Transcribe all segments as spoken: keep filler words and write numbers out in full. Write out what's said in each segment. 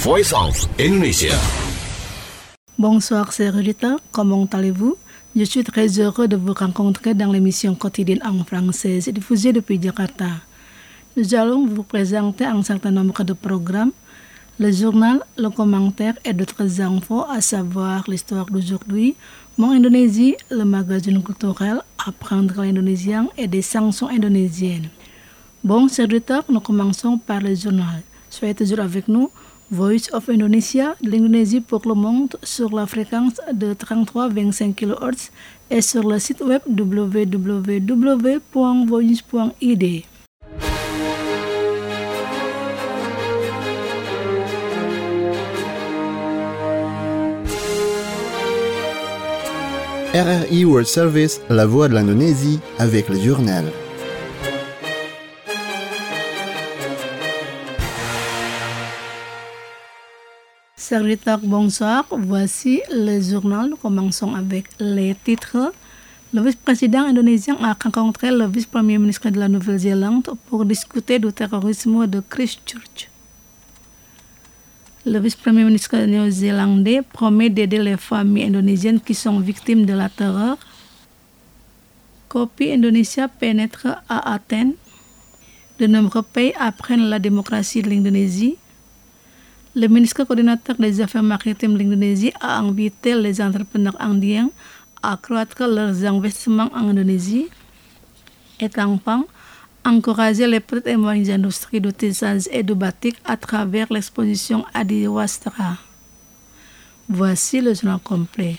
Voice of Indonesia. Bonsoir chers auditeurs, comment allez-vous? Je suis très heureux de vous rencontrer dans l'émission quotidienne en français diffusée depuis Jakarta. Nous allons vous présenter un certain nombre de programmes, le journal, le commentaire et d'autres infos, à savoir l'histoire d'aujourd'hui, Mon Indonésie, le magazine culturel, apprendre l'indonésien et des chansons indonésiennes. Bon, chers auditeurs, nous commençons par le journal. Soyez toujours avec nous. Voice of Indonesia, de l'Indonésie pour le monde, sur la fréquence de trente-trois virgule vingt-cinq kilohertz et sur le site web w w w point voice point i d. R R I World Service, la voix de l'Indonésie, avec le journal. Chers auditeurs, bonsoir. Voici le journal. Nous commençons avec les titres. Le vice-président indonésien a rencontré le vice-premier ministre de la Nouvelle-Zélande pour discuter du terrorisme de Christchurch. Le vice-premier ministre néo-zélandais promet d'aider les familles indonésiennes qui sont victimes de la terreur. Kopi Indonesia pénètre à Athènes. De nombreux pays apprennent la démocratie de l'Indonésie. Le ministre coordinateur des Affaires maritimes de l'Indonésie a invité les entrepreneurs indiens à accroître leurs investissements en Indonésie. Et enfin, encourager les petites et moyennes industries de tissage et de batik à travers l'exposition Adiwastra. Voici le journal complet.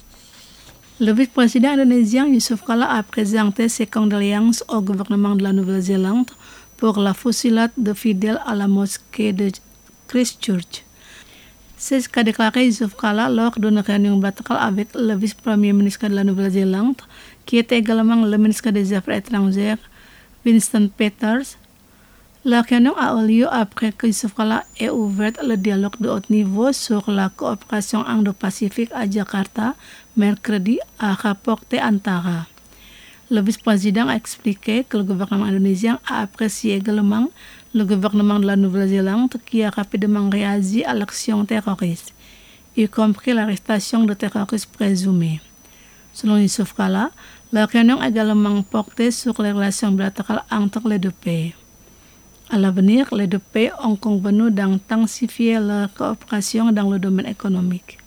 Le vice-président indonésien Yusuf Kala a présenté ses condoléances au gouvernement de la Nouvelle-Zélande pour la fusillade de fidèles à la mosquée de Christchurch. C'est ce qu'a déclaré Yusuf Kala lors d'une réunion bilatérale avec le vice-premier ministre de la Nouvelle-Zélande, qui est également le ministre des Affaires étrangères, Winston Peters. La réunion a eu lieu après que Yusuf Kala ait ouvert le dialogue de haut niveau sur la coopération indo-pacifique à Jakarta mercredi, a rapporté Antara. Le vice-président a expliqué que le gouvernement indonésien a apprécié également le gouvernement de la Nouvelle-Zélande qui a rapidement réagi à l'action terroriste, y compris l'arrestation de terroristes présumés. Selon Yusuf Kala, la réunion a également porté sur les relations bilatérales entre les deux pays. À l'avenir, les deux pays ont convenu d'intensifier leur coopération dans le domaine économique.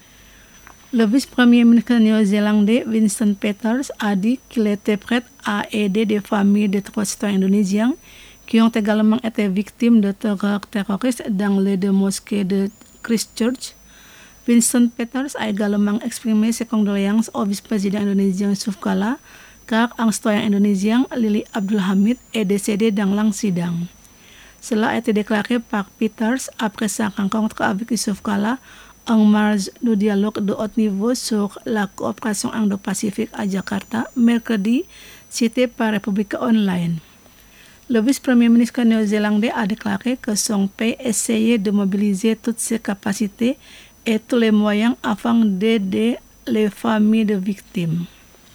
Le vice-premier ministre néo-zélandais Winston Peters a dit qu'il était prêt à aider des familles de trois citoyens indonésiens qui ont également été victimes de terreur terroriste dans les deux mosquées de Christchurch. Winston Peters a également exprimé ses condoléances au vice-président indonésien Yusuf Kala, car un citoyen indonésien, Lili Abdul Hamid, est décédé dans l'incident. Cela a été déclaré par Peters après sa rencontre avec Yusuf Kala en marge du dialogue de haut niveau sur la coopération indo-pacifique à Jakarta, mercredi, cité par Republika Online. Le vice-premier ministre néo-zélandais a déclaré que son pays essayait de mobiliser toutes ses capacités et tous les moyens afin d'aider les familles de victimes.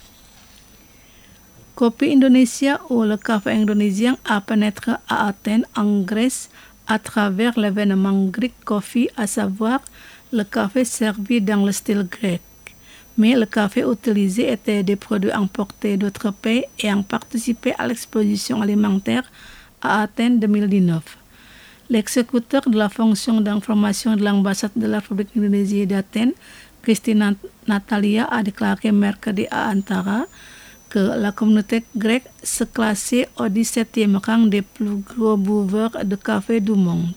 Kopi Indonesia, ou le café indonésien, a pénétré à Athènes, en Grèce, à travers l'événement Greek Coffee, à savoir le café servi dans le style grec. Mais le café utilisé était des produits importés d'autres pays et ont participé à l'exposition alimentaire à Athènes deux mille dix-neuf. L'exécuteur de la fonction d'information de l'ambassade de la République d'Indonésie d'Athènes, Christina Natalia, a déclaré mercredi à Antara que la communauté grecque se classait au dix-septième rang des plus gros buveurs de café du monde.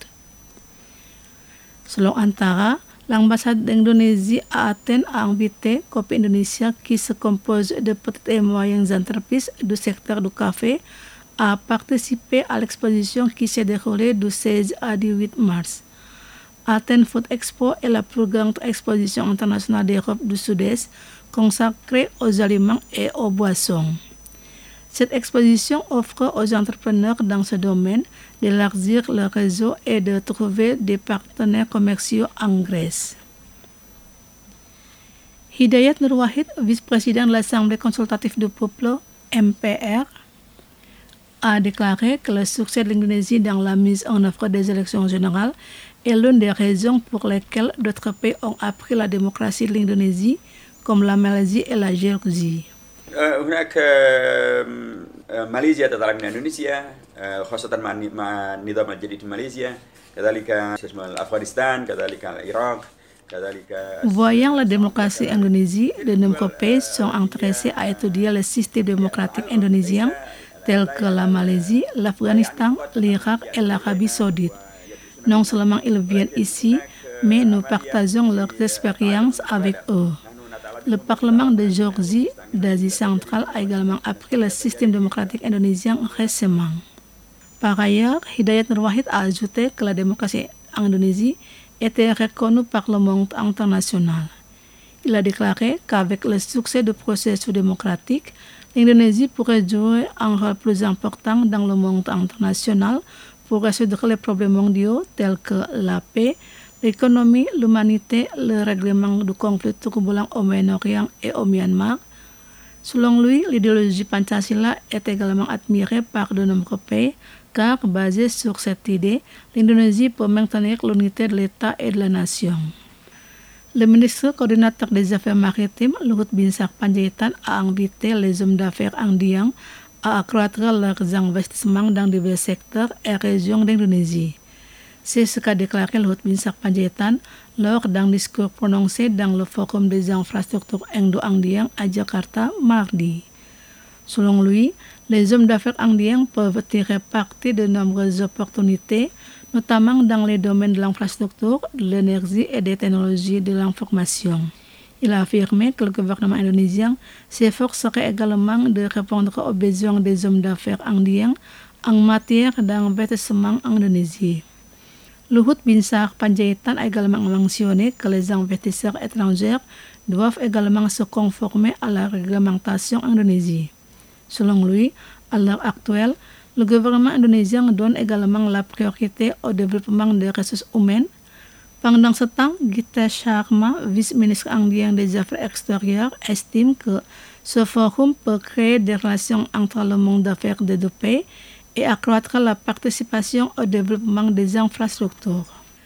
Selon Antara, l'ambassade d'Indonésie à Athènes a invité Kopi Indonesia, qui se compose de petites et moyennes entreprises du secteur du café, à participer à l'exposition qui s'est déroulée du seize au dix-huit mars. Athens Food Expo est la plus grande exposition internationale d'Europe du Sud-Est consacrée aux aliments et aux boissons. Cette exposition offre aux entrepreneurs dans ce domaine d'élargir leur réseau et de trouver des partenaires commerciaux en Grèce. Hidayat Nur Wahid, vice-président de l'Assemblée consultative du peuple, M P R, a déclaré que le succès de l'Indonésie dans la mise en œuvre des élections générales est l'une des raisons pour lesquelles d'autres pays ont appris la démocratie de l'Indonésie, comme la Malaisie et la Géorgie. هناك ماليزيا تتعلم من إندونيسيا خاصة مع النظام الجديد في ماليزيا كذلك أفغانستان كذلك العراق. Voyant la démocratie indonésie, de nombreux pays sont intéressés à étudier le système démocratique indonésien tels que la Malaisie, l'Afghanistan, l'Irak et l'Arabie saoudite. Non seulement ils viennent ici, mais nous partageons leurs expériences avec eux. Le Parlement de Géorgie d'Asie centrale a également appris le système démocratique indonésien récemment. Par ailleurs, Hidayat Nur Wahid a ajouté que la démocratie en Indonésie était reconnue par le monde international. Il a déclaré qu'avec le succès du processus démocratique, l'Indonésie pourrait jouer un rôle plus important dans le monde international pour résoudre les problèmes mondiaux tels que la paix, l'économie, l'humanité, le règlement du conflit turbulent au Moyen-Orient et au Myanmar. Selon lui, l'idéologie Pancasila est également admirée par de nombreux pays car, basée sur cette idée, l'Indonésie peut maintenir l'unité de l'État et de la nation. Le ministre coordinateur des Affaires maritimes, Luhut Binsar Panjaitan, a invité les hommes d'affaires indiens à accroître leurs investissements dans divers secteurs et régions d'Indonésie. C'est ce qu'a déclaré Luhut Binsar Panjaitan lors d'un discours prononcé dans le Forum des infrastructures indo-indiennes à Jakarta mardi. Selon lui, les hommes d'affaires indiens peuvent tirer parti de nombreuses opportunités, notamment dans les domaines de l'infrastructure, de l'énergie et des technologies de l'information. Il a affirmé que le gouvernement indonésien s'efforcerait également de répondre aux besoins des hommes d'affaires indiens en matière d'investissement en Indonésie. Luhut Binsar Panjaitan a également mentionné que les investisseurs étrangers doivent également se conformer à la réglementation en Indonésie. Selon lui, à l'heure actuelle, le gouvernement indonésien donne également la priorité au développement des ressources humaines. Pendant ce temps, Gita Sharma, vice-ministre indien des Affaires extérieures, estime que ce forum peut créer des relations entre le monde d'affaires des deux pays et accroître la participation au développement des infrastructures.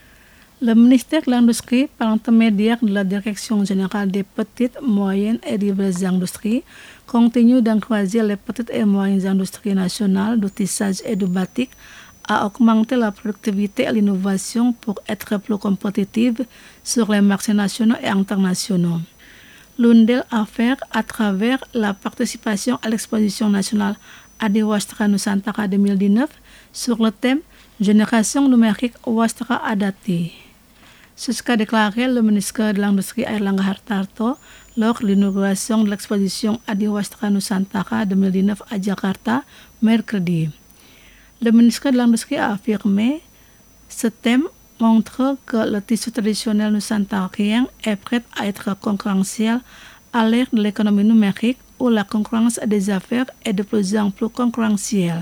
Le ministère de l'Industrie, par l'intermédiaire de la Direction générale des petites, moyennes et diverses industries, continue d'encourager les petites et moyennes industries nationales du tissage et du batik à augmenter la productivité et l'innovation pour être plus compétitives sur les marchés nationaux et internationaux. L'une d'elles a fait à travers la participation à l'exposition nationale Adiwastra Nusantara deux mille dix-neuf sur le thème Génération numérique Wastra Adati. C'est ce qu'a déclaré le ministre de l'Industrie Airlangga Hartarto lors de l'inauguration de l'exposition Adiwastra Nusantara deux mille dix-neuf à Jakarta, mercredi. Le ministre de l'Industrie a affirmé ce thème montre que le tissu traditionnel nusantarien est prêt à être concurrentiel à l'ère de l'économie numérique où la concurrence des affaires est de plus en plus concurrentielle.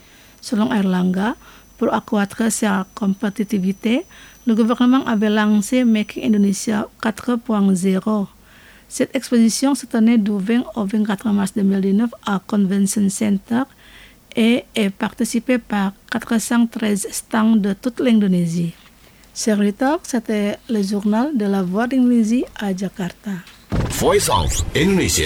Selon Airlangga, pour accroître sa compétitivité, le gouvernement avait lancé Making Indonesia quatre point zéro. Cette exposition se tenait du vingt au vingt-quatre mars deux mille dix-neuf à Convention Center et est participée par quatre cent treize stands de toute l'Indonésie. Serviteur, c'était le journal de la Voix d'Indonésie à Jakarta. Voice of Indonesia.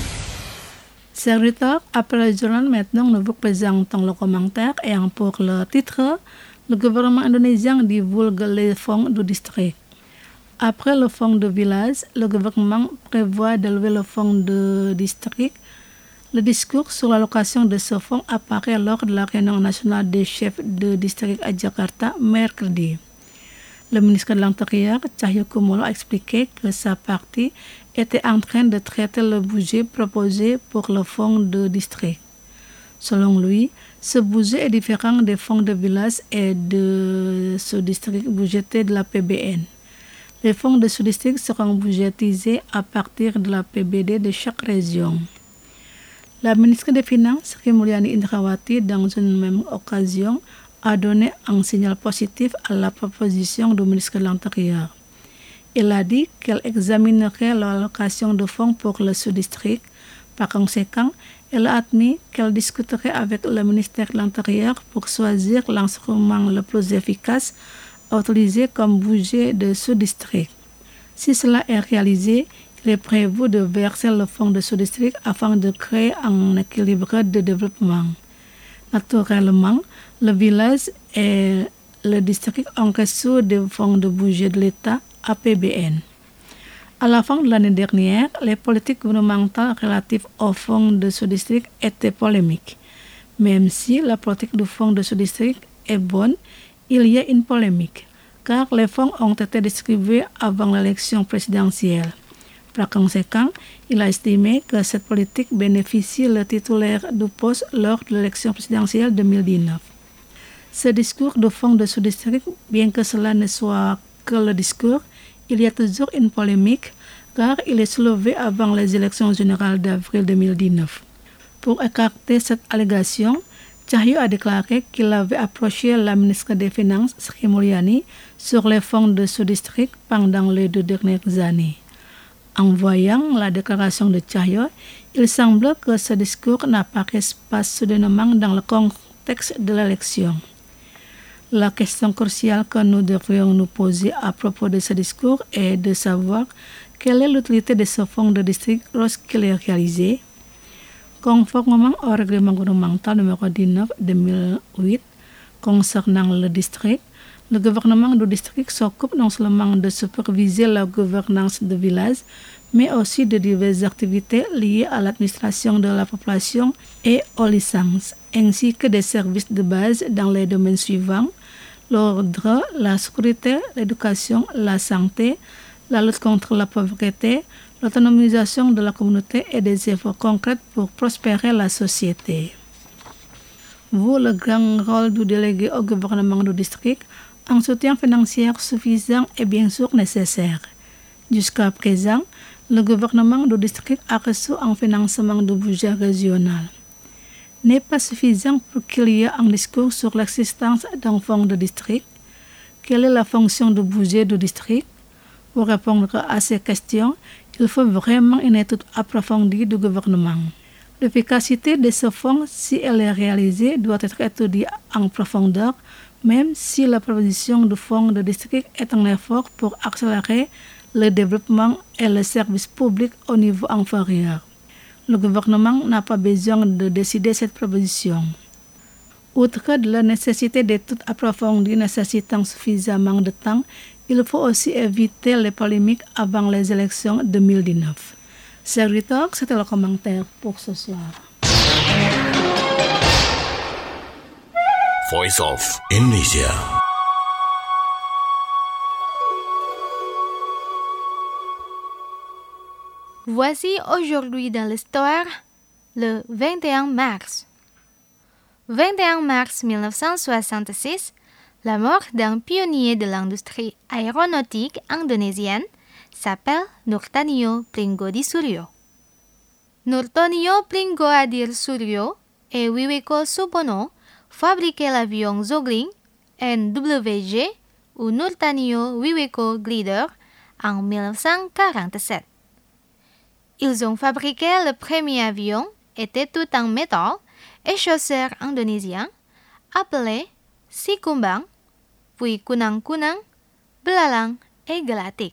Serviteur, après le journal, maintenant nous vous présentons le commentaire et pour le titre, le gouvernement indonésien divulgue les fonds du district. Après le fonds de village, le gouvernement prévoit d'élever le fonds de district. Le discours sur l'allocation de ce fonds apparaît lors de la réunion nationale des chefs de district à Jakarta mercredi. Le ministre de l'Intérieur, Cahyokumolo, a expliqué que sa partie était en train de traiter le budget proposé pour le fonds de district. Selon lui, ce budget est différent des fonds de village et de ce district budgété de la P B N. Les fonds de ce district seront budgétisés à partir de la P B D de chaque région. La ministre des Finances, Sri Mulyani Indrawati, dans une même occasion, a donné un signal positif à la proposition du ministre de l'Intérieur. Elle a dit qu'elle examinerait l'allocation de fonds pour le sous-district. Par conséquent, elle a admis qu'elle discuterait avec le ministère de l'Intérieur pour choisir l'instrument le plus efficace utilisé comme budget de sous-district. Si cela est réalisé, il est prévu de verser le fonds de sous-district afin de créer un équilibre de développement. Naturellement, le village et le district ont reçu des fonds de budget de l'État A P B N. À la fin de l'année dernière, les politiques gouvernementales relatives aux fonds de sous-district étaient polémiques. Même si la politique du fonds de sous-district est bonne, il y a une polémique, car les fonds ont été distribués avant l'élection présidentielle. Par conséquent, il a estimé que cette politique bénéficie le titulaire du poste lors de l'élection présidentielle deux mille dix-neuf. Ce discours du fonds de sous-district, bien que cela ne soit que le discours, il y a toujours une polémique, car il est soulevé avant les élections générales d'avril deux mille dix-neuf. Pour écarter cette allégation, Cahyo a déclaré qu'il avait approché la ministre des Finances, Sri Mulyani, sur les fonds de sous-district pendant les deux dernières années. En voyant la déclaration de Cahyo, il semble que ce discours n'apparaisse pas soudainement dans le contexte de l'élection. La question cruciale que nous devrions nous poser à propos de ce discours est de savoir quelle est l'utilité de ce fonds de district lorsqu'il est réalisé. Conformément au règlement gouvernemental numéro dix-neuf deux mille huit concernant le district, le gouvernement du district s'occupe non seulement de superviser la gouvernance du village, mais aussi de diverses activités liées à l'administration de la population et aux licences, ainsi que des services de base dans les domaines suivants: l'ordre, la sécurité, l'éducation, la santé, la lutte contre la pauvreté, l'autonomisation de la communauté et des efforts concrets pour prospérer la société. Vu le grand rôle du délégué au gouvernement du district, un soutien financier suffisant est bien sûr nécessaire. Jusqu'à présent, le gouvernement du district a reçu un financement du budget régional. N'est pas suffisant pour qu'il y ait un discours sur l'existence d'un fonds de district. Quelle est la fonction du budget du district? Pour répondre à ces questions, il faut vraiment une étude approfondie du gouvernement. L'efficacité de ce fonds, si elle est réalisée, doit être étudiée en profondeur, même si la proposition du fonds de district est un effort pour accélérer le développement et le service public au niveau inférieur. Le gouvernement n'a pas besoin de décider cette proposition. Outre de la nécessité d'études approfondies nécessitant suffisamment de temps, il faut aussi éviter les polémiques avant les élections deux mille dix-neuf. Serviteur, c'était le commentaire pour ce soir. Voice of Indonesia. Voici aujourd'hui dans l'histoire le vingt et un mars. vingt et un mars mille neuf cent soixante-six, la mort d'un pionnier de l'industrie aéronautique indonésienne s'appelle Nurtanio Pringgodisuryo. Nurtanio Pringgodisuryo et Wiwiko Supono fabriquaient l'avion Zogling N W G ou Nurtanio Wiwiko Glider en mille neuf cent quarante-sept. Ils ont fabriqué le premier avion, était tout en métal et chasseur indonésien, appelé Sikumbang, puis Kunang-Kunang, Belalang et Gelatik.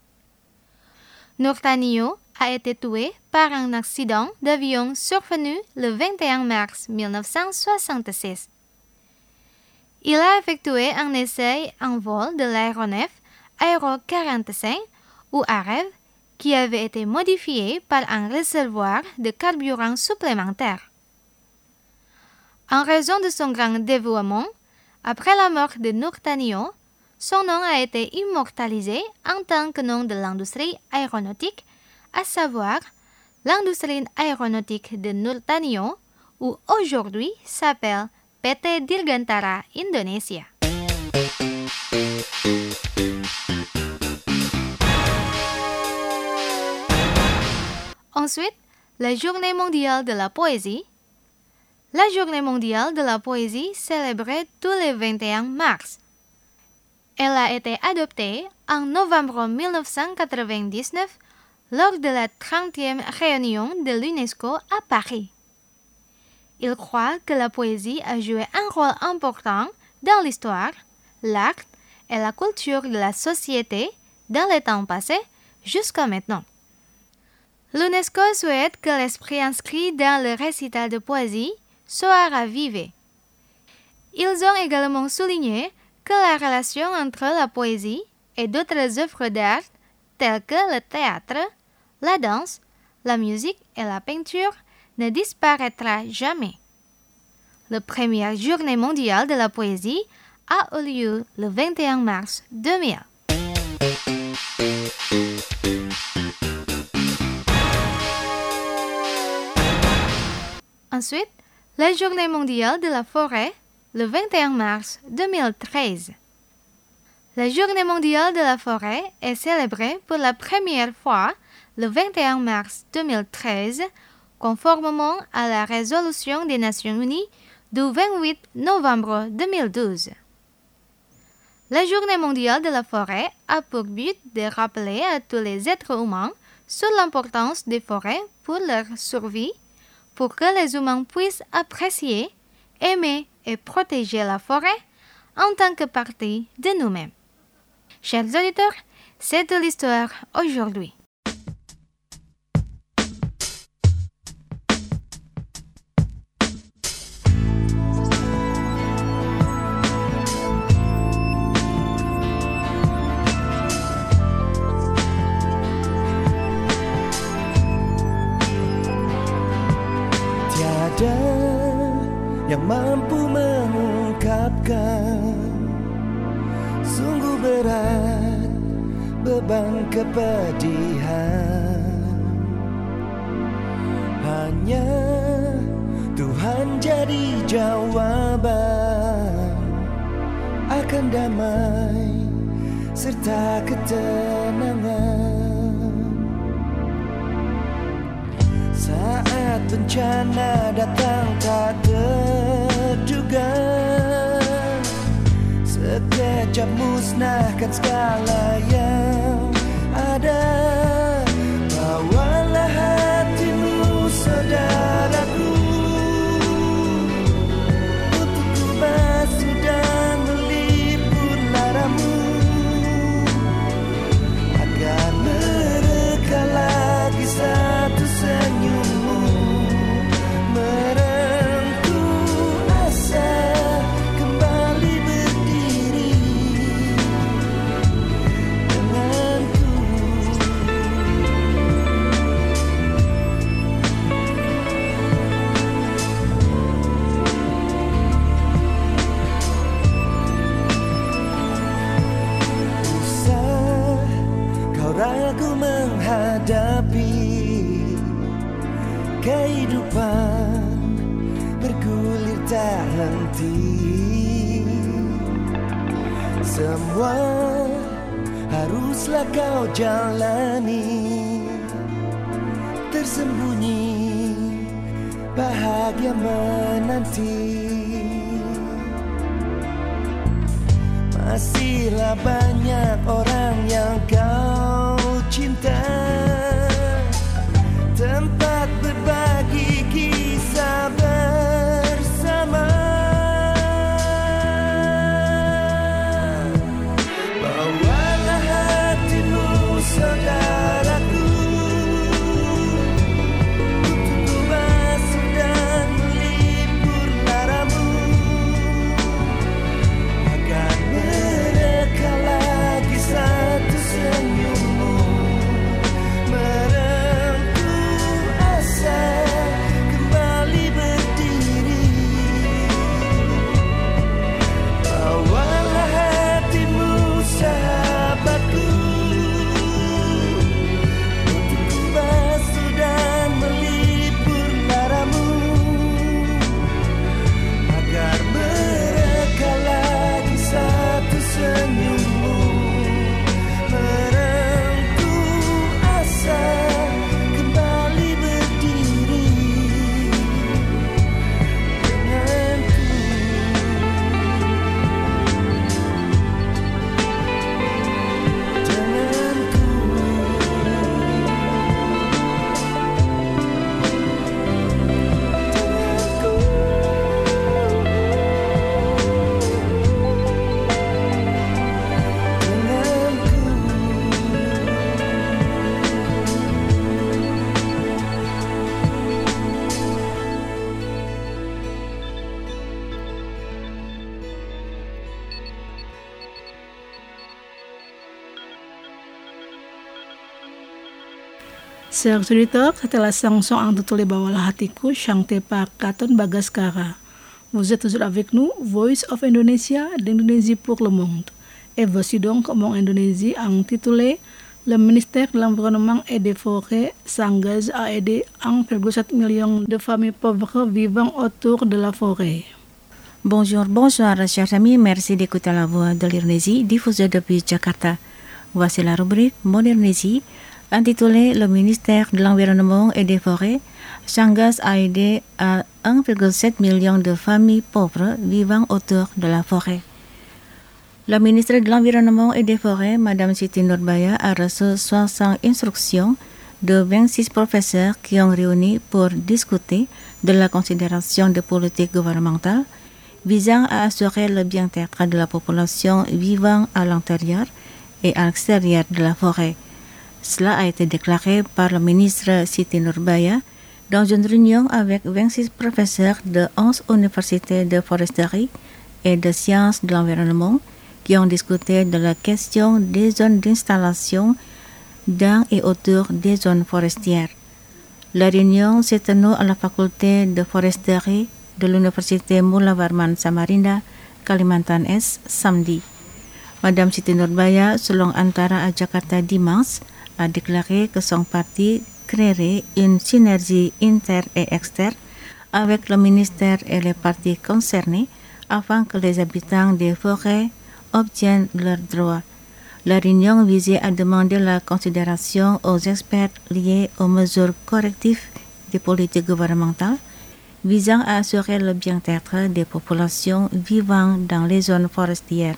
Nurtanio a été tué par un accident d'avion survenu le vingt et un mars mille neuf cent soixante-six. Il a effectué un essai en vol de l'aéronef Aero quarante-cinq ou Arev qui avait été modifié par un réservoir de carburant supplémentaire. En raison de son grand dévouement, après la mort de Nurtanio, son nom a été immortalisé en tant que nom de l'industrie aéronautique, à savoir l'industrie aéronautique de Nurtanio, ou aujourd'hui s'appelle P T Dirgantara Indonesia. Ensuite, la Journée mondiale de la poésie. La Journée mondiale de la poésie célébrée tous les vingt et un mars. Elle a été adoptée en novembre mille neuf cent quatre-vingt-dix-neuf lors de la trentième réunion de l'UNESCO à Paris. Il croit que la poésie a joué un rôle important dans l'histoire, l'art et la culture de la société dans les temps passés jusqu'à maintenant. L'UNESCO souhaite que l'esprit inscrit dans le récital de poésie soit ravivé. Ils ont également souligné que la relation entre la poésie et d'autres œuvres d'art telles que le théâtre, la danse, la musique et la peinture ne disparaîtra jamais. La première journée mondiale de la poésie a eu lieu le vingt et un mars deux mille. Ensuite, la journée mondiale de la forêt, le vingt et un mars deux mille treize. La journée mondiale de la forêt est célébrée pour la première fois le vingt et un mars deux mille treize, conformément à la résolution des Nations Unies du vingt-huit novembre deux mille douze. La journée mondiale de la forêt a pour but de rappeler à tous les êtres humains sur l'importance des forêts pour leur survie, pour que les humains puissent apprécier, aimer et protéger la forêt en tant que partie de nous-mêmes. Chers auditeurs, c'est de l'histoire aujourd'hui. Tiada yang mampu mengungkapkan sungguh berat beban kepedihan. Hanya Tuhan jadi jawaban akan damai serta ketenangan. Saat bencana datang tak terduga, sekejap musnahkan segala yang ada. Bawalah hatimu saudaraku, untuk ku basuh dan melipur laramu, agar mereka lagi satu senyummu, merengkuh asa kembali berdiri denganku. Usah kau ragu menghadapi kehidupan bergulir tak henti. Semua haruslah kau jalani, tersembunyi bahagia menanti. Masihlah banyak orang yang kau cinta, tempat berbagi kisah bersama. Bawalah hatimu saudaraku, untuk ku basuh dan melipur laramu, agar mereka lagi satu senyummu, Chers auditeurs, c'était la chanson intitulée Bawalah Hatiku, chantée par Katon Bagaskara. Vous êtes toujours avec nous, Voice of Indonesia, d'Indonésie pour le monde. Et voici donc mon Indonésie intitulé Le ministère de l'Environnement et des Forêts s'engage à aider un virgule sept million de familles pauvres vivant autour de la forêt. Bonjour, bonsoir chers amis, merci d'écouter la voix de l'Indonésie diffusée depuis Jakarta. Voici la rubrique Modernésie intitulée Le ministère de l'Environnement et des Forêts s'engage à aider à un virgule sept million de familles pauvres vivant autour de la forêt. La ministre de l'Environnement et des Forêts, Madame Siti Nurbaya, a reçu soixante instructions de vingt-six professeurs qui ont réuni pour discuter de la considération de politiques gouvernementales visant à assurer le bien-être de la population vivant à l'intérieur et à l'extérieur de la forêt. Cela a été déclaré par le ministre Siti Nurbaya dans une réunion avec vingt-six professeurs de onze universités de foresterie et de sciences de l'environnement qui ont discuté de la question des zones d'installation dans et autour des zones forestières. La réunion s'est tenue à la faculté de foresterie de l'université Mula Warman Samarinda, Kalimantan Est, samedi. Madame Siti Nurbaya, selon Antara à Jakarta dimanche, a déclaré que son parti créerait une synergie interne et externe avec le ministère et les partis concernés afin que les habitants des forêts obtiennent leurs droits. La réunion visait à demander la considération aux experts liés aux mesures correctives des politiques gouvernementales visant à assurer le bien-être des populations vivant dans les zones forestières.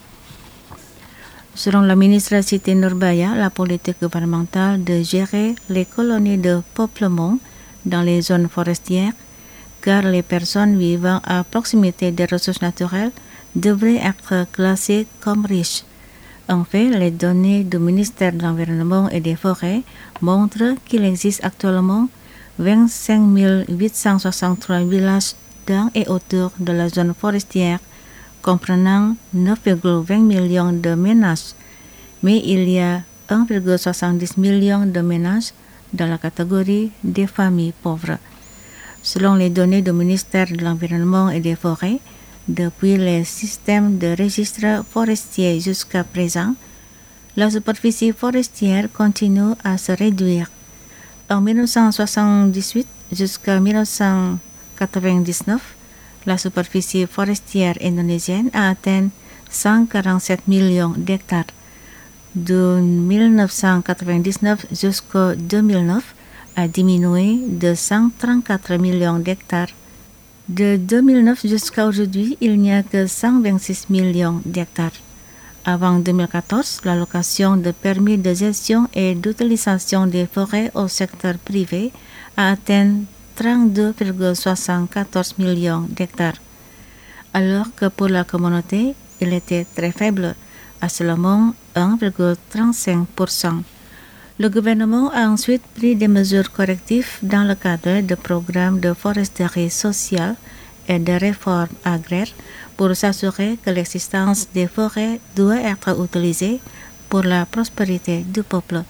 Selon la ministre Siti Nurbaya, la politique gouvernementale de gérer les colonies de peuplement dans les zones forestières, car les personnes vivant à proximité des ressources naturelles devraient être classées comme riches. En fait, les données du ministère de l'Environnement et des Forêts montrent qu'il existe actuellement vingt-cinq mille huit cent soixante-trois villages dans et autour de la zone forestière, comprenant neuf virgule vingt millions de ménages, mais il y a un virgule soixante-dix million de ménages dans la catégorie des familles pauvres. Selon les données du ministère de l'Environnement et des Forêts, depuis les systèmes de registre forestier jusqu'à présent, la superficie forestière continue à se réduire. En mille neuf cent soixante-dix-huit jusqu'à mille neuf cent quatre-vingt-dix-neuf, la superficie forestière indonésienne a atteint cent quarante-sept millions d'hectares. De mille neuf cent quatre-vingt-dix-neuf jusqu'en deux mille neuf, a diminué de cent trente-quatre millions d'hectares. De deux mille neuf jusqu'à aujourd'hui, il n'y a que cent vingt-six millions d'hectares. Avant deux mille quatorze, l'allocation de permis de gestion et d'utilisation des forêts au secteur privé a atteint trente-deux virgule soixante-quatorze millions d'hectares, alors que pour la communauté, il était très faible, à seulement un virgule trente-cinq pour cent. Le gouvernement a ensuite pris des mesures correctives dans le cadre de programmes de foresterie sociale et de réformes agraires pour s'assurer que l'existence des forêts doit être utilisée pour la prospérité du peuple.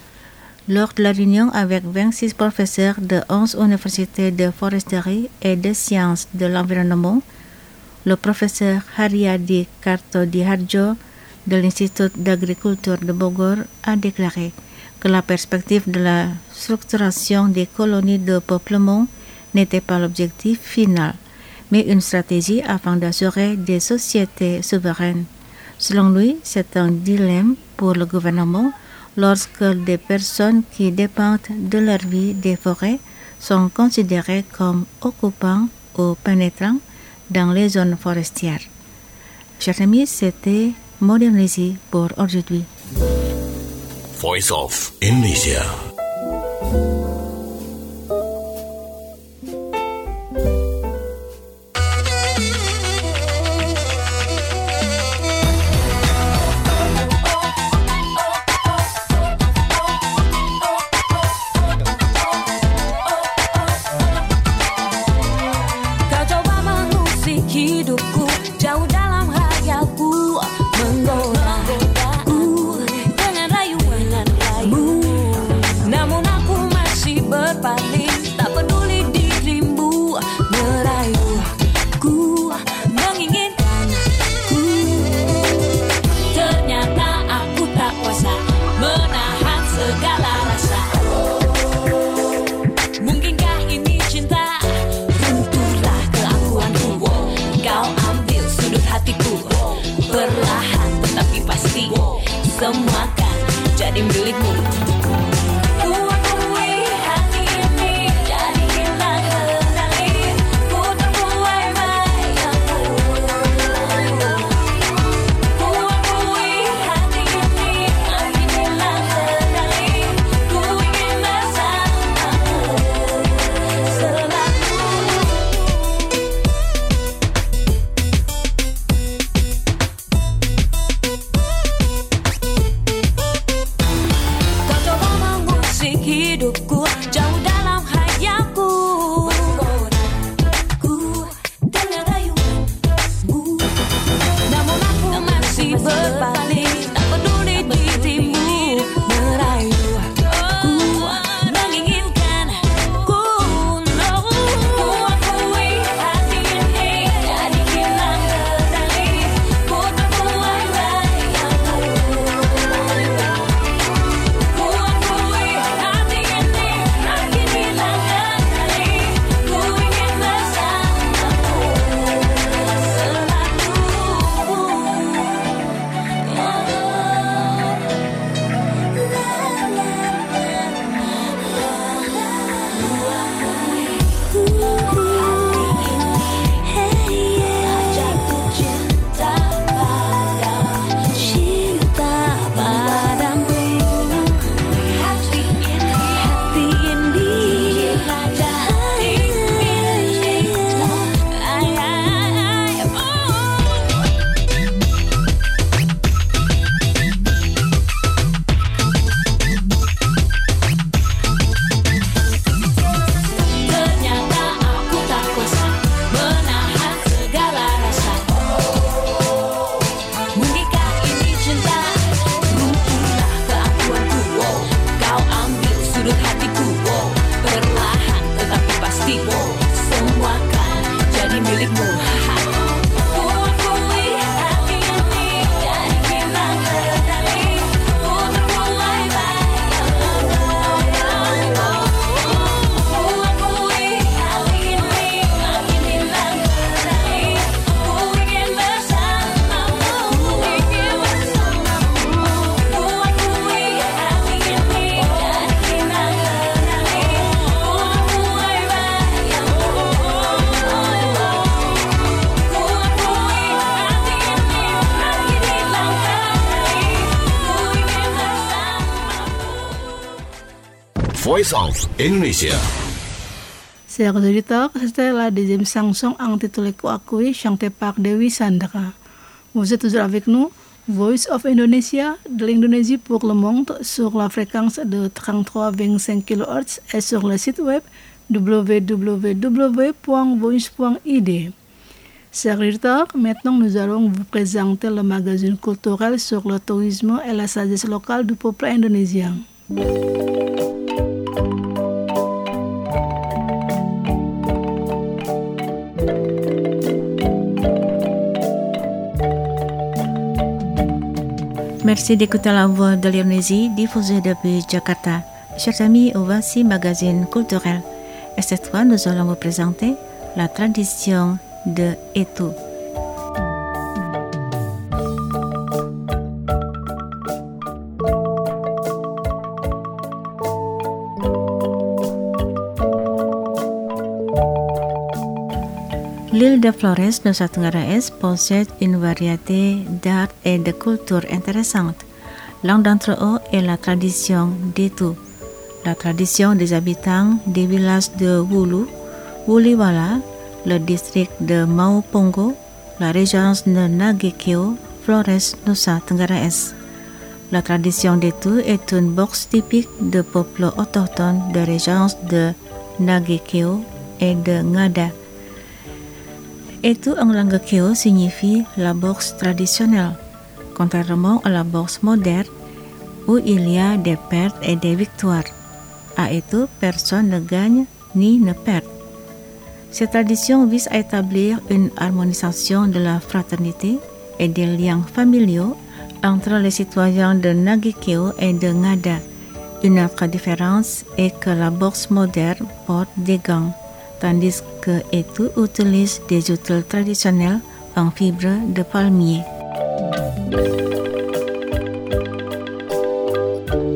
Lors de la réunion avec vingt-six professeurs de onze universités de foresterie et de sciences de l'environnement, le professeur Haryadi Kartodiharjo de l'Institut d'agriculture de Bogor a déclaré que la perspective de la structuration des colonies de peuplement n'était pas l'objectif final, mais une stratégie afin d'assurer des sociétés souveraines. Selon lui, c'est un dilemme pour le gouvernement lorsque des personnes qui dépendent de leur vie des forêts sont considérées comme occupants ou pénétrants dans les zones forestières. Chers amis, c'était Modernésie pour aujourd'hui. Voice of Indonesia. Kau coba mengusik hidupku, jauh dalam hayaku menggoda uh, dengan rayuanmu. jadi milikmu. Ku akui hati ini jadi hilang kendali. Ku terbuai bayangmu. Ku akui hati ini makin hilang kendali. Ku ingin bersamamu selalu. Kau coba mengusik hidupku jauh dalam hayalku. Ku dengar rayuanmu, namun aku masih berbalik, tak peduli dirimu merayu. Ku menginginkan, ku know. Ku akui hati ini jadi hilang kendali. Ku terbuai bayangmu. Ku akui hati ini makin hilang kendali. Ku ingin bersamamu Jatuh cinta pada cinta padamu. Hati ini, hati ini, hati ini. Ay, ay, ay, oh. Ternyata aku tak kuasa menahan segala rasa. Mungkinkah ini cinta? Runtuhlah keakuanku. Wow. Kau ambil sudut hatiku. Wow. Perlahan tetapi pasti. Wow. Semua kan jadi milikmu. Ku akui hati ini jadi hilang kendali. Ku terbuai bayangmu. Ku akui hati ini makin hilang kendali. Ku ingin bersamamu, ingin bersamamu. Ku akui hati ini jadi hilang kendali. Ku terbuai bayangmu. Ku akui hati ini makin hilang kendali. Ku ingin bersamamu. Voice of Indonesia. Chers auditeurs, c'était la deuxième chanson intitulée Ku Akui, chantée par Dewi Sandra. Vous êtes toujours avec nous, Voice of Indonesia, de l'Indonésie pour le monde, sur la fréquence de trente-trois virgule vingt-cinq kilohertz et sur le site web w w w point voice point i d. Chers auditeurs, maintenant nous allons vous présenter le magazine culturel sur le tourisme et la sagesse locale du peuple indonésien. Merci d'écouter la voix de l'Indonésie diffusée depuis Jakarta. Chers amis, voici magazine culturel. Et cette fois, nous allons vous présenter la tradition de Etu. L'île de Flores, Nusa Tenggara Est, possède une variété d'art et de culture intéressante. L'un d'entre eux est la tradition d'Etu, la tradition des habitants des villages de Wulu, Wuliwala, le district de Maupongo, la région de Nagekeo, Flores, Nusa Tenggara Est. La tradition d'Etu est une boxe typique de peuples autochtones des régions de Nagekeo et de Ngada. Etu en langue keo signifie la boxe traditionnelle, contrairement à la boxe moderne où il y a des pertes et des victoires. À Etu, personne ne gagne ni ne perd. Cette tradition vise à établir une harmonisation de la fraternité et des liens familiaux entre les citoyens de Nagekeo et de Ngada. Une autre différence est que la boxe moderne porte des gants, tandis que Etu utilise des outils traditionnels en fibre de palmier.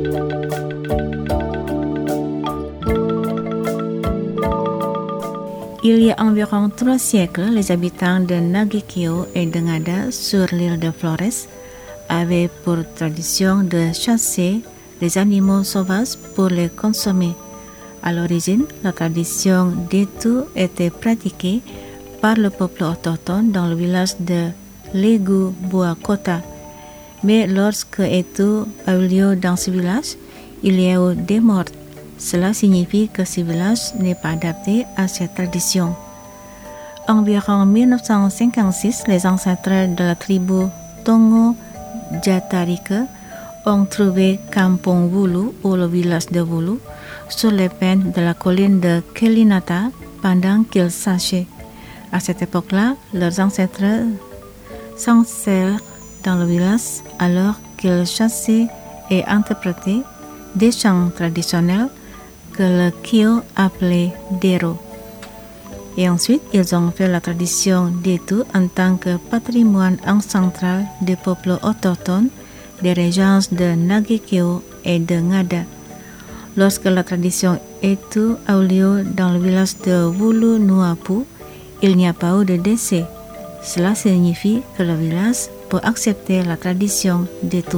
Il y a environ trois siècles, les habitants de Nagekeo et de Ngada sur l'île de Flores avaient pour tradition de chasser les animaux sauvages pour les consommer. À l'origine, la tradition d'Etu était pratiquée par le peuple autochtone dans le village de Legu Buakota. Mais lorsque Etu a eu lieu dans ce village, il y a eu des morts. Cela signifie que ce village n'est pas adapté à cette tradition. Environ mille neuf cent cinquante-six, les ancêtres de la tribu Tongo Jatarike ont trouvé Kampong Wulu ou le village de Wulu sur les pentes de la colline de Kelinata pendant qu'ils chassaient. À cette époque-là, leurs ancêtres s'enserrent dans le village alors qu'ils chassaient et interprétaient des chants traditionnels que le Kyo appelait Dero. Et ensuite, ils ont fait la tradition d'Etu en tant que patrimoine ancestral des peuples autochtones des régions de Nagekeo et de Ngada. Lorsque la tradition Etu a eu lieu dans le village de Wulu Nuapu, il n'y a pas eu de décès. Cela signifie que le village peut accepter la tradition d'Etu.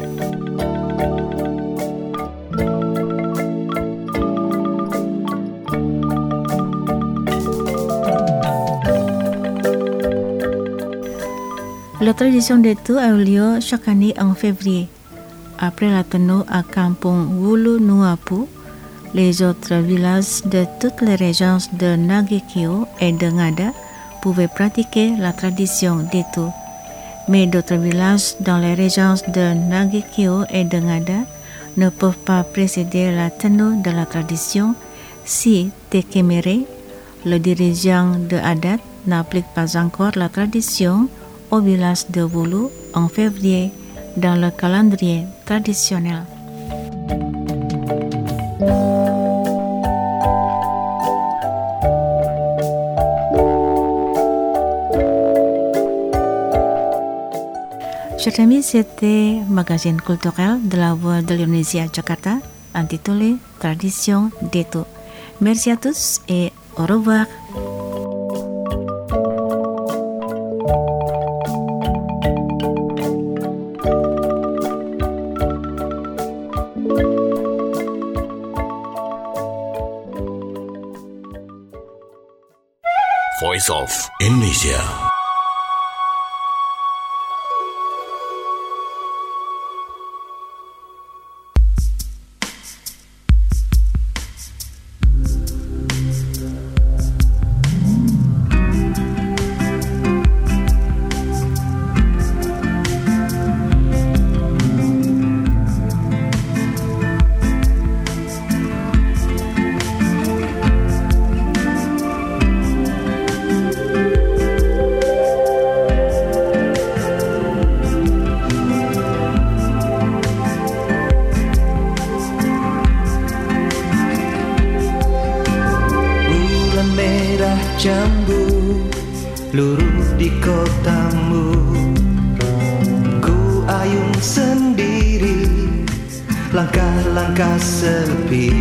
La tradition d'Etu a eu lieu chaque année en février. Après la tenue à Kampong Wulu Nuapu, les autres villages de toutes les régions de Nagekeo et de Ngada pouvaient pratiquer la tradition d'Etu. Mais d'autres villages dans les régions de Nagekeo et de Ngada ne peuvent pas précéder la tenue de la tradition si Tekemere, le dirigeant de Adat, n'applique pas encore la tradition au village de Wulu en février dans le calendrier traditionnel. Chers amis, c'était magazine culturel de la Voix de l'Indonésie à Jakarta, intitulé Tradition d'Etu. Merci à tous et au revoir. Voice of Indonesia. Jambu luruh di kotamu, ku ayun sendiri, langkah-langkah sepi,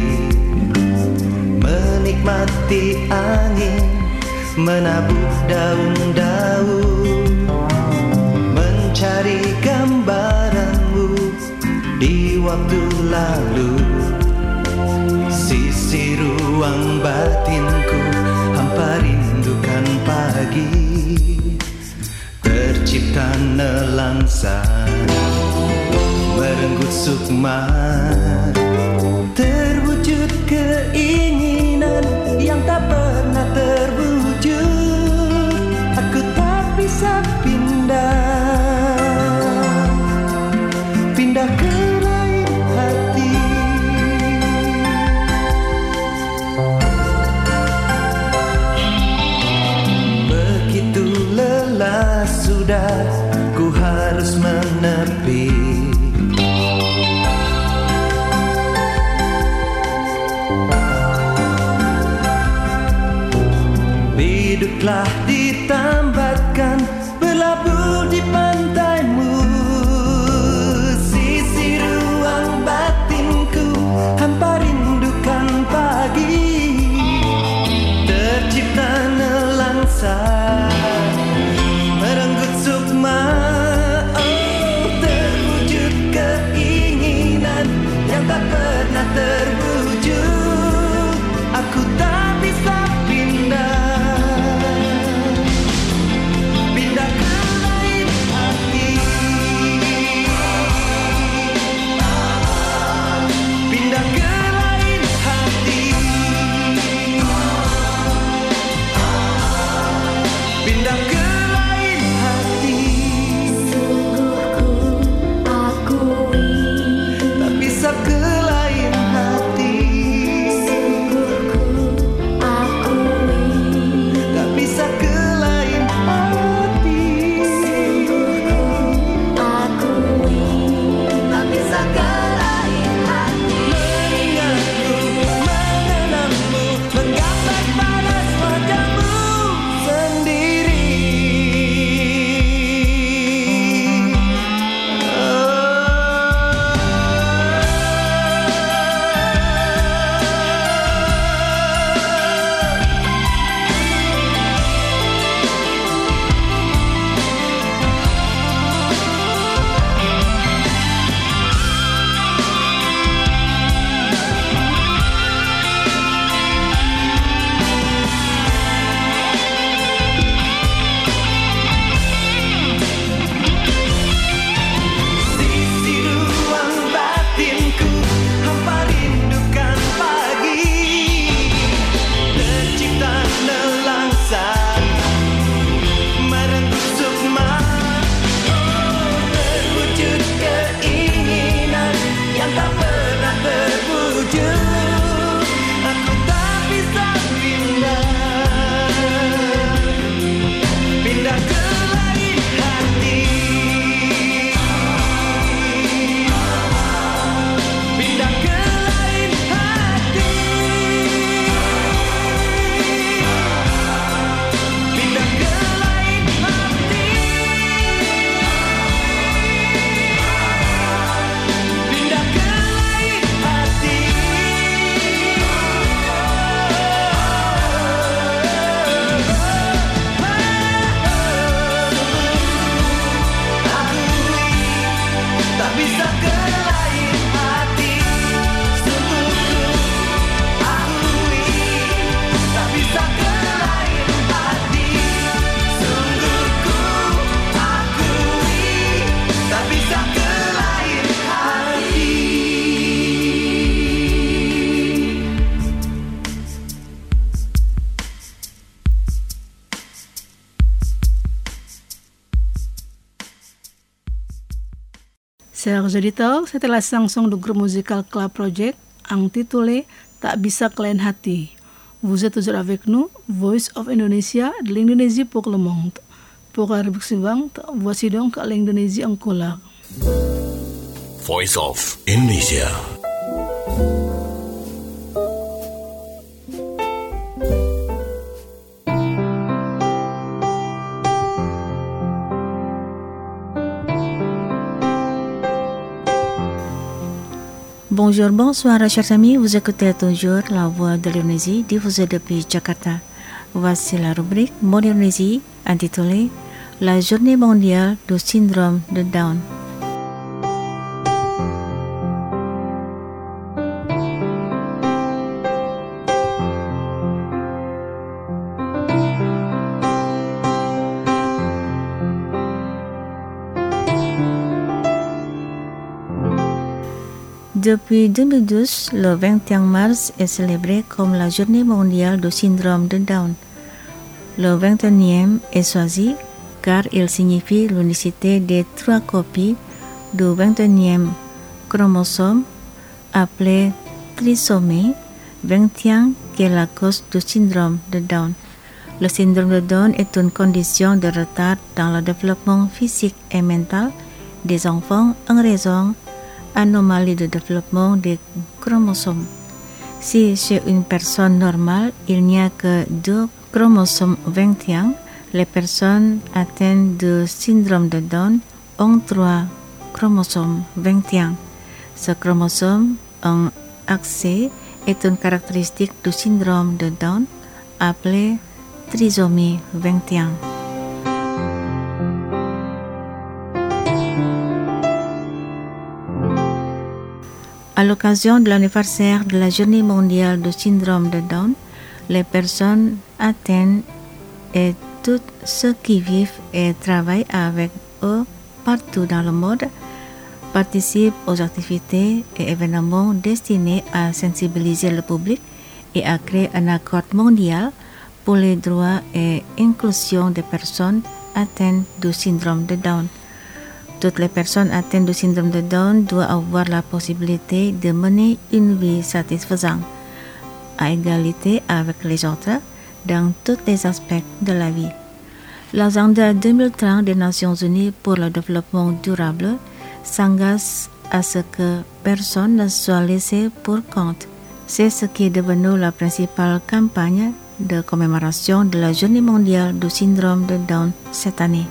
menikmati angin, menabuh daun-daun, mencari gambaranmu di waktu lalu. Sisi ruang batinku hampa rindukan pagi, tercipta nelangsa merenggut sukma, terwujud keinginan yang tak pernah terwujud. Aku tak bisa pindah, pindah ke lain hati. Lelah sudah, ku harus menepi. Biduklah ditambatkan, berlabuh di pantaimu. Sisi ruang batinku hampa rindukan pagi, tercipta Chers auditeurs, c'était la chanson du groupe musical Club Project intitulée Tak Bisa Kelain Hati. Vous êtes toujours avec nous, Voice of Indonesia de l'Indonésie pour le monde. Pour la rubrique suivante, voici donc l'Indonésie en couleur. Voice of Indonesia. Bonjour, bonsoir chers amis, vous écoutez toujours la voix de l'Indonésie diffusée depuis Jakarta. Voici la rubrique Modernésie intitulée La journée mondiale du syndrome de Down. Depuis deux mille douze, le vingt et un mars est célébré comme la journée mondiale du syndrome de Down. Le vingt et unième est choisi car il signifie l'unicité des trois copies du vingt et unième chromosome appelé trisomie vingt et un qui est la cause du syndrome de Down. Le syndrome de Down est une condition de retard dans le développement physique et mental des enfants en raison anomalie de développement des chromosomes. Si chez une personne normale, il n'y a que deux chromosomes vingt et un, les personnes atteintes de syndrome de Down ont trois chromosomes vingt et un. Ce chromosome en excès est une caractéristique du syndrome de Down appelé trisomie vingt et un. À l'occasion de l'anniversaire de la Journée mondiale du syndrome de Down, les personnes atteintes et tous ceux qui vivent et travaillent avec eux partout dans le monde participent aux activités et événements destinés à sensibiliser le public et à créer un accord mondial pour les droits et inclusion des personnes atteintes du syndrome de Down. Toutes les personnes atteintes du syndrome de Down doivent avoir la possibilité de mener une vie satisfaisante, à égalité avec les autres, dans tous les aspects de la vie. L'agenda deux mille trente des Nations Unies pour le développement durable s'engage à ce que personne ne soit laissé pour compte. C'est ce qui est devenu la principale campagne de commémoration de la Journée mondiale du syndrome de Down cette année.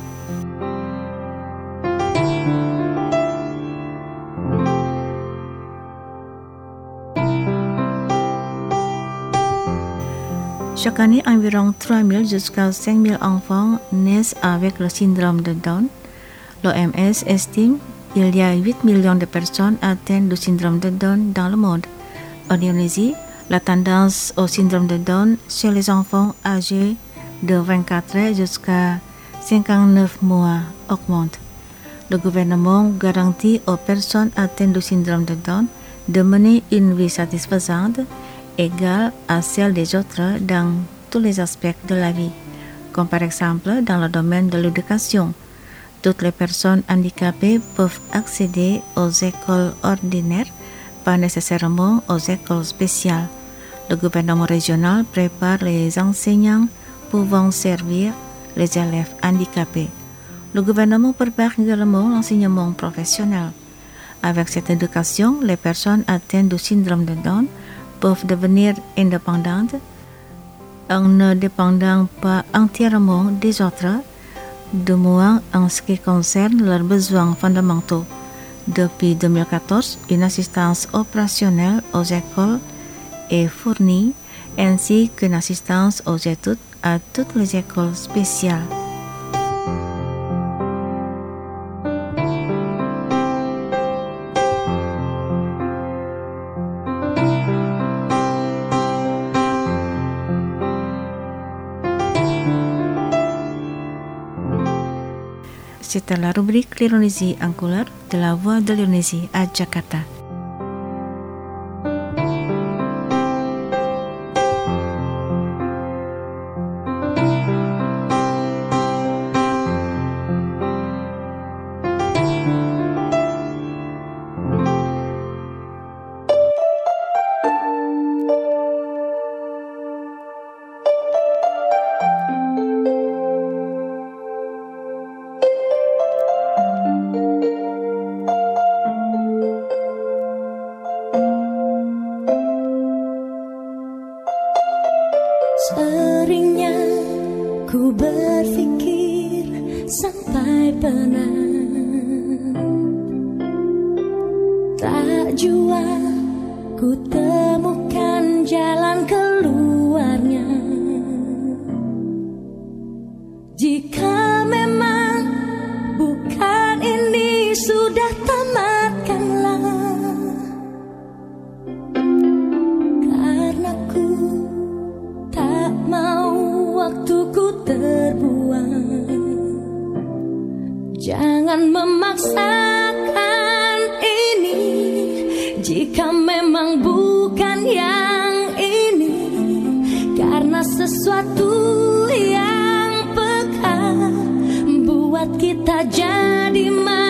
Chaque année, environ trois mille jusqu'à cinq mille enfants naissent avec le syndrome de Down. L'O M S estime qu'il y a huit millions de personnes atteintes du syndrome de Down dans le monde. En Indonésie, la tendance au syndrome de Down chez les enfants âgés de vingt-quatre ans jusqu'à cinquante-neuf mois augmente. Le gouvernement garantit aux personnes atteintes du syndrome de Down de mener une vie satisfaisante égale à celle des autres dans tous les aspects de la vie, comme par exemple dans le domaine de l'éducation. Toutes les personnes handicapées peuvent accéder aux écoles ordinaires, pas nécessairement aux écoles spéciales. Le gouvernement régional prépare les enseignants pouvant servir les élèves handicapés. Le gouvernement prépare également l'enseignement professionnel. Avec cette éducation, les personnes atteintes du syndrome de Down peuvent devenir indépendantes en ne dépendant pas entièrement des autres, du moins en ce qui concerne leurs besoins fondamentaux. Depuis deux mille quatorze, une assistance opérationnelle aux écoles est fournie, ainsi qu'une assistance aux études à toutes les écoles spéciales. C'était la rubrique L'Indonésie en couleur de la Voix de l'Indonésie à Jakarta. jua ku temukan jalan keluarnya. Jika memang bukan ini, sudah tamatkanlah. Karena ku tak mau waktuku terbuang. Jangan memaksakan ini jika memang bukan yang ini, karena sesuatu yang peka buat kita jadi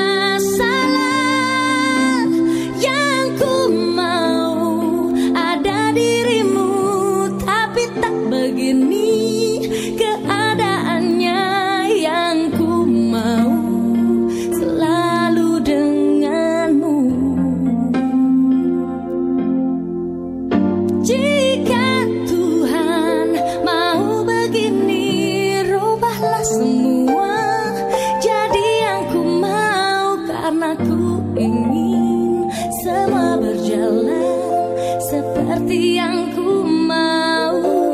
masalah. Yang ku mau ada dirimu, tapi tak begini keadaannya. Yang ku mau selalu denganmu. Jika Tuhan mau begini, rubahlah semua jadi yang ku mau, karena ku ingin semua berjalan seperti yang ku mau.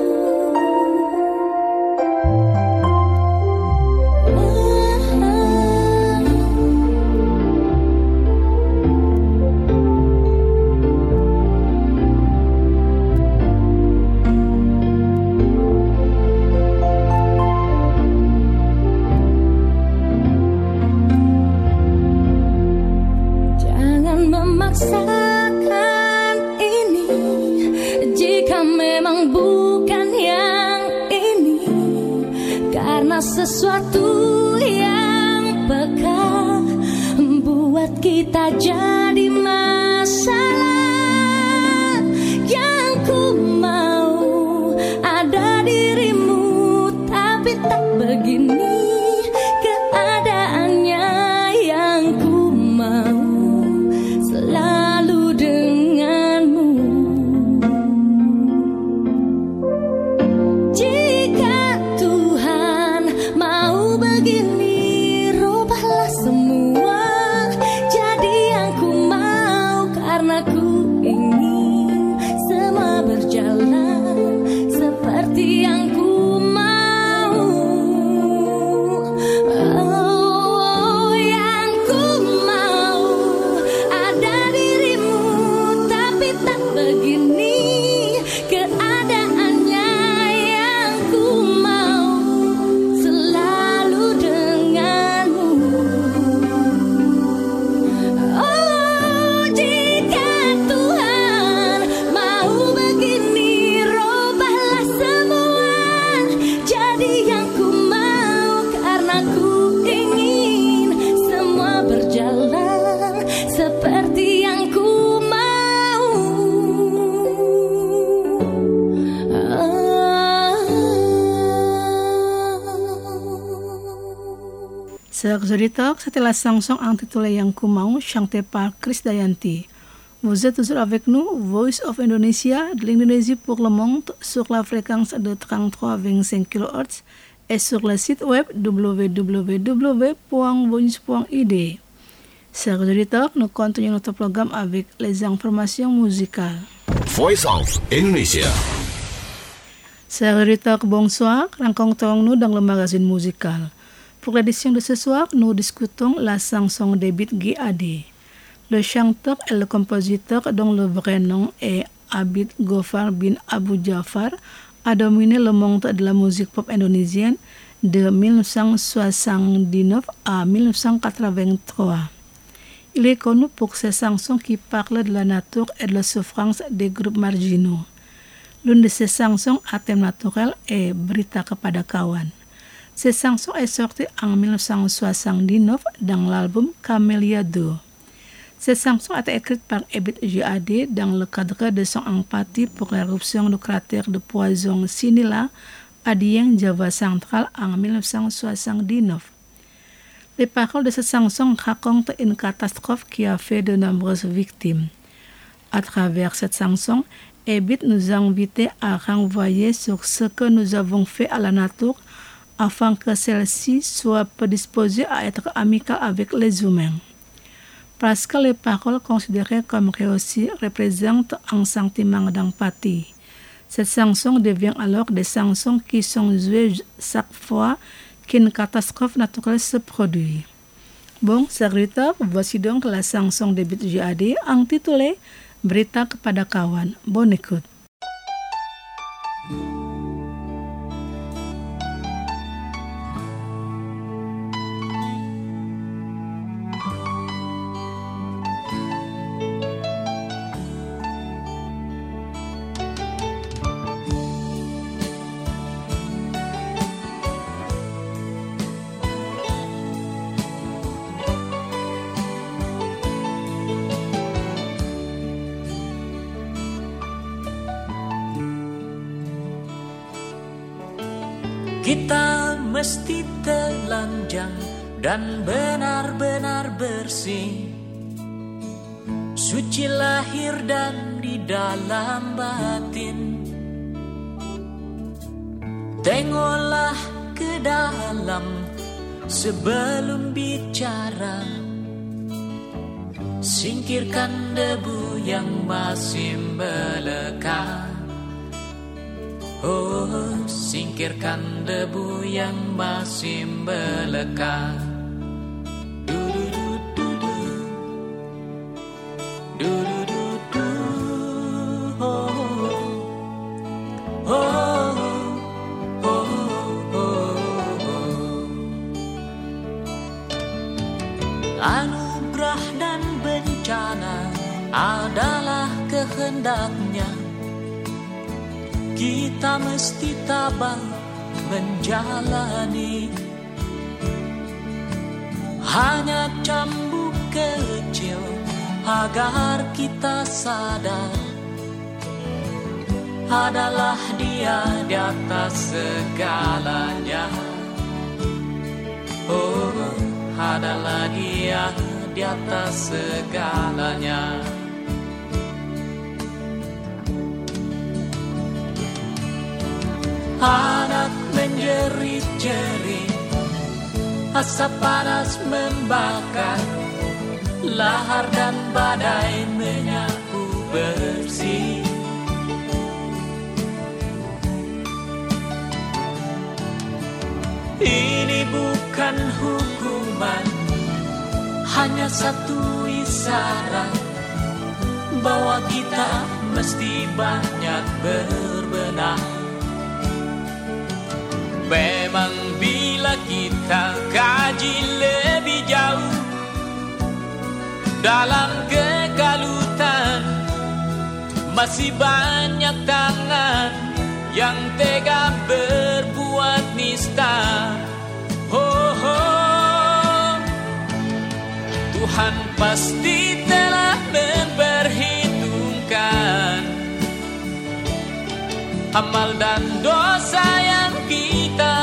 Jangan memaksakan ini jika memang bukan yang ini, karena sesuatu yang peka buat kita jadi masalah. Yang ku mau ada dirimu, tapi tak begini keadaannya. Yang ku mau selalu denganmu. Jika Tuhan mau begini, rubahlah semua jadi yang ku mau, karena ku ingin semua berjalan seperti yang ku mau. Oh, yang ku mau ada dirimu, tapi tak begini keadaannya. Yang ku mau selalu denganmu. Oh, jika Tuhan mau begini, rubahlah semua jadi yang ku mau, karena ku ingin semua berjalan seperti yang ku mau. Chers auditeurs, c'était la chanson intitulée Yang Ku Mau, chantée par Chris Dayanti. Vous êtes toujours avec nous, Voice of Indonesia, de l'Indonésie pour le monde, sur la fréquence de trente-trois virgule vingt-cinq kilohertz et sur le site web w w w point voice point i d. Chers auditeurs, nous continuons notre programme avec les informations musicales. Voice of Indonesia. Chers auditeurs, bonsoir. Rencontrons-nous dans le magazine musical. Pour l'édition de ce soir, nous discutons la chanson d'Ebit G A D. Le chanteur et le compositeur, dont le vrai nom est Abid Gofar bin Abu Jafar, a dominé le monde de la musique pop indonésienne de mille neuf cent soixante-dix-neuf à mille neuf cent quatre-vingt-trois. Il est connu pour ses chansons qui parlent de la nature et de la souffrance des groupes marginaux. L'une de ses chansons à thème naturel est Berita Kepada Kawan. Cette chanson est sortie en mille neuf cent soixante-dix-neuf dans l'album Camellia deux. Cette chanson a été écrite par Ebit G A D dans le cadre de son empathie pour l'éruption du cratère de poison Sinila à Dieng, Java central en mille neuf cent soixante-dix-neuf. Les paroles de cette chanson racontent une catastrophe qui a fait de nombreuses victimes. À travers cette chanson, Ebit nous a invités à renvoyer sur ce que nous avons fait à la nature afin que celle-ci soit prédisposée à être amicale avec les humains. parce que les paroles considérées comme réussies représentent un sentiment d'empathie. Cette chanson devient alors des chansons qui sont jouées chaque fois qu'une catastrophe naturelle se produit. Bon, chers auditeurs, voici donc la chanson de Beat J A D intitulée Berita Kepada Kawan. Bonne écoute. Kita mesti telanjang dan benar-benar bersih, suci lahir dan di dalam batin. Tengoklah ke dalam sebelum bicara, singkirkan debu yang masih melekat. Oh, singkirkan debu yang masih melekat. Du-du-du-du-du. Du-du-du-du. Oh, oh, oh, oh, oh. Anugerah dan bencana adalah kehendaknya. Kita mesti tabah menjalani. Hanya cambuk kecil agar kita sadar, adalah Dia di atas segalanya. Oh, adalah Dia di atas segalanya. Anak menjerit-jerit, asap panas membakar, lahar dan badai menyapu bersih. Ini bukan hukuman, hanya satu isyarat bahwa kita mesti banyak berbenah. Memang bila kita kaji lebih jauh dalam kekalutan, masih banyak tangan yang tega berbuat nista. Oh, oh. Tuhan pasti telah memperhitungkan amal dan dosa yang kita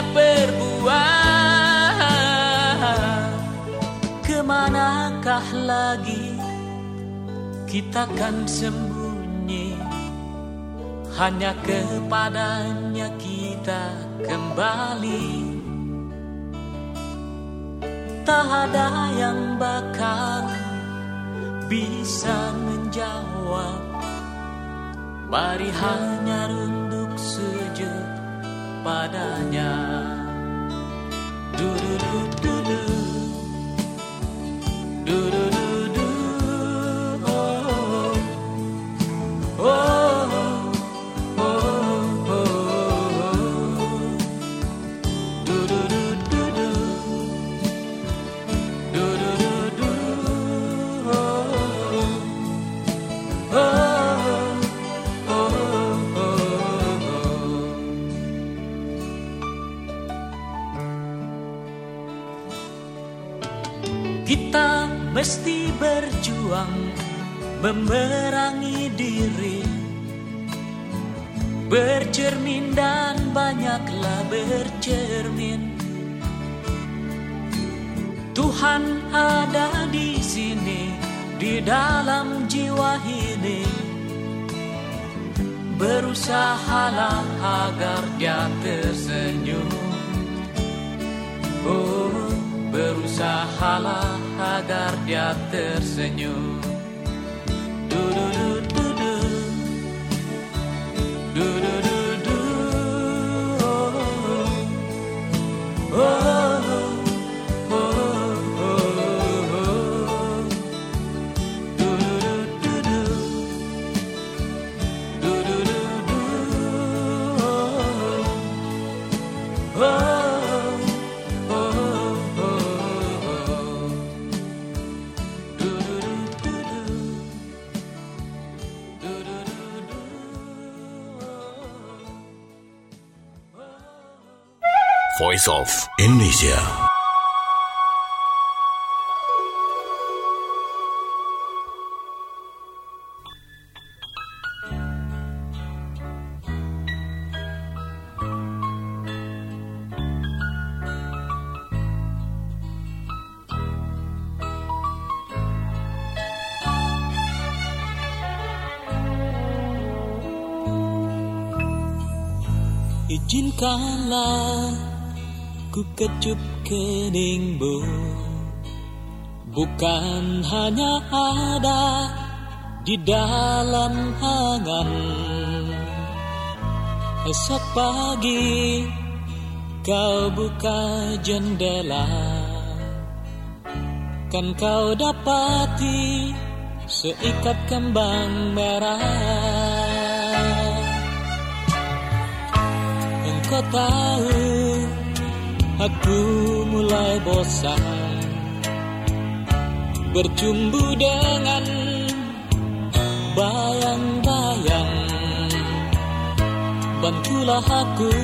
perbuat. Kemanakah lagi kita kan sembunyi? Hanya kepadanya kita kembali. Tak ada yang bakal bisa menjawab. Mari hanya runduk sujud padanya. Du-du-du-du-du. Du-du-du-du. Oh, oh, oh, oh, oh. Du-du-du-du-du. Du-du-du-du. Oh, oh. Kita mesti berjuang memerangi diri, bercermin dan banyaklah bercermin. Tuhan ada di sini, di dalam jiwa ini. Berusahalah agar Dia tersenyum. Oh, berusahalah agar dia tersenyum. Du du du du du. Du du du du. Oh, oh, oh, oh, oh. Du du du du. Du du du du. Oh, oh. Voice of Indonesia. Izinkanlah ku kecup keningmu, bukan hanya ada di dalam angan. Esok pagi kau buka jendela, kan kau dapati seikat kembang merah. Engkau tahu aku mulai bosan bercumbu dengan bayang-bayang. Bantulah aku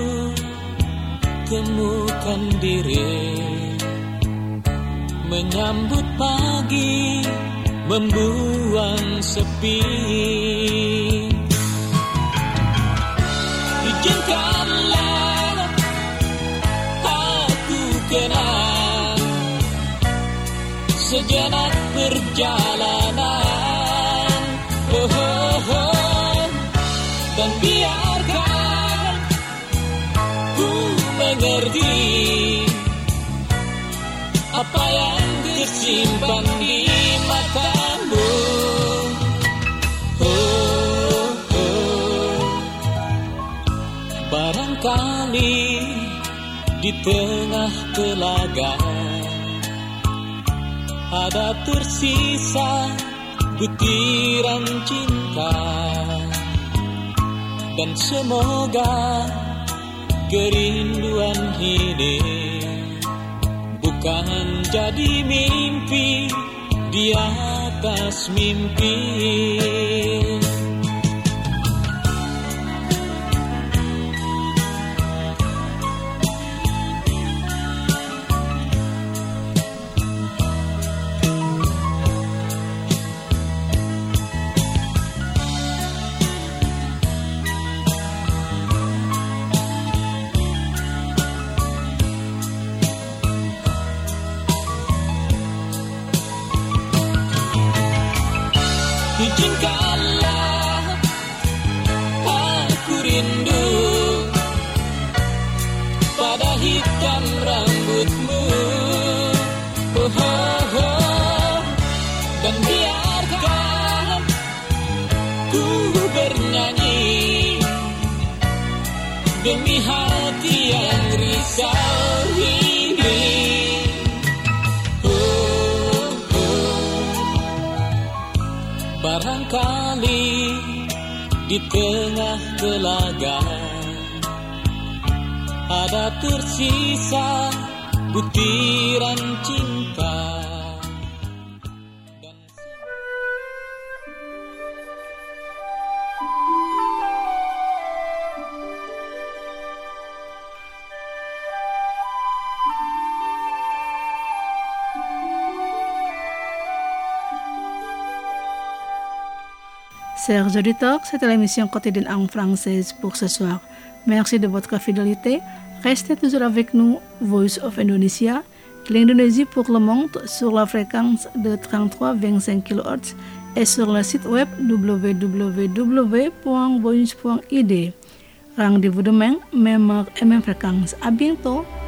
temukan diri, menyambut pagi, membuang sepi. Izinkanlah aku kenal sejenak perjalanan, oh, oh, oh. Dan biarkan ku mengerti apa yang tersimpan di matamu. Oh, oh. Barangkali di tengah telaga ada tersisa butiran cinta, dan semoga kerinduan ini bukan jadi mimpi di atas mimpi. Izinkanlah aku rindu pada hitam rambutmu, oh, oh, oh. Dan biarkan ku bernyanyi demi hati yang risau ini. Barangkali di tengah telaga ada tersisa butiran cinta. Chers auditeurs, c'était l'émission quotidienne en française pour ce soir. Merci de votre fidélité. Restez toujours avec nous, Voice of Indonesia, l'Indonésie pour le monde, sur la fréquence de trente-trois virgule vingt-cinq kilohertz et sur le site web w w w point voice point i d. Rendez-vous demain, même heure et même fréquence. À bientôt.